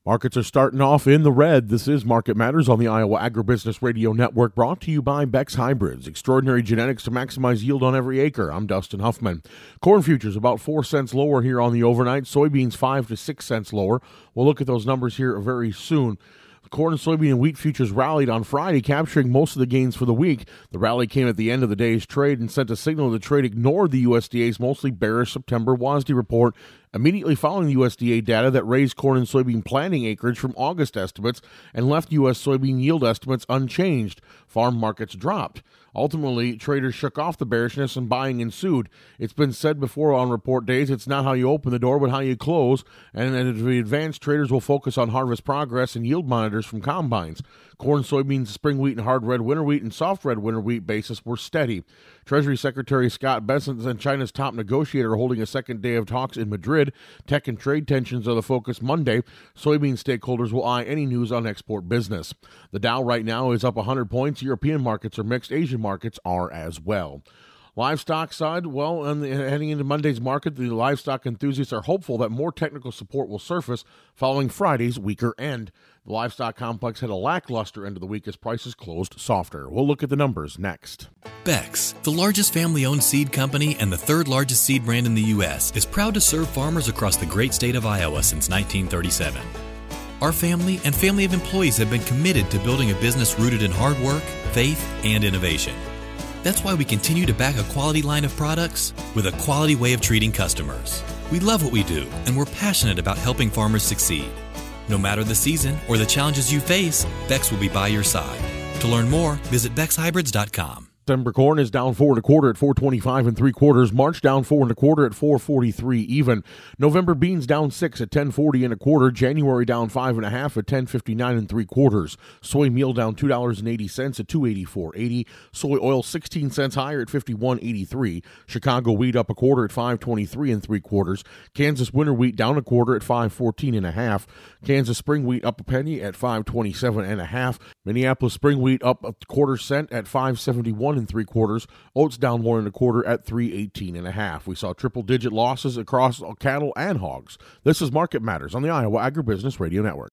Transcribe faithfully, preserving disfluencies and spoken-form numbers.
Markets are starting off in the red. This is Market Matters on the Iowa Agribusiness Radio Network, brought to you by Beck's Hybrids, extraordinary genetics to maximize yield on every acre. I'm Dustin Huffman. Corn futures about four cents lower here on the overnight. Soybeans five to six cents lower. We'll look at those numbers here very soon. Corn, soybean, and wheat futures rallied on Friday, capturing most of the gains for the week. The rally came at the end of the day's trade and sent a signal the trade ignored the U S D A's mostly bearish September W A S D report, immediately following the U S D A data that raised corn and soybean planting acreage from August estimates and left U S soybean yield estimates unchanged. Farm markets dropped. Ultimately, traders shook off the bearishness and buying ensued. It's been said before on report days, it's not how you open the door, but how you close. And as we advance, traders will focus on harvest progress and yield monitors from combines. Corn, soybeans, spring wheat, and hard red winter wheat and soft red winter wheat basis were steady. Treasury Secretary Scott Bessent and China's top negotiator holding a second day of talks in Madrid. Tech and trade tensions are the focus Monday. Soybean stakeholders will eye any news on export business. The Dow right now is up one hundred points. European markets are mixed. Asian markets are as well. Livestock side, well, on the, heading into Monday's market, the livestock enthusiasts are hopeful that more technical support will surface following Friday's weaker end. The livestock complex had a lackluster end of the week as prices closed softer. We'll look at the numbers next. Beck's, the largest family-owned seed company and the third largest seed brand in the U S, is proud to serve farmers across the great state of Iowa since nineteen thirty-seven. Our family and family of employees have been committed to building a business rooted in hard work, faith, and innovation. That's why we continue to back a quality line of products with a quality way of treating customers. We love what we do, and we're passionate about helping farmers succeed. No matter the season or the challenges you face, Beck's will be by your side. To learn more, visit bex hybrids dot com. December corn is down four and a quarter at four twenty-five and three quarters. March down four and a quarter at four forty-three even. November beans down six at ten forty and a quarter. January down five and a half at ten fifty-nine and three quarters. Soy meal down two dollars and eighty cents at two eighty-four eighty. Soy oil sixteen cents higher at fifty-one eighty-three. Chicago wheat up a quarter at five twenty-three and three quarters. Kansas winter wheat down a quarter at five fourteen and a half. Kansas spring wheat up a penny at five twenty-seven and a half. Minneapolis spring wheat up a quarter cent at five seventy-one and three quarters. Oats down one and a quarter at three eighteen and a half. We saw triple digit losses across cattle and hogs. This is Market Matters on the Iowa Agribusiness Radio Network.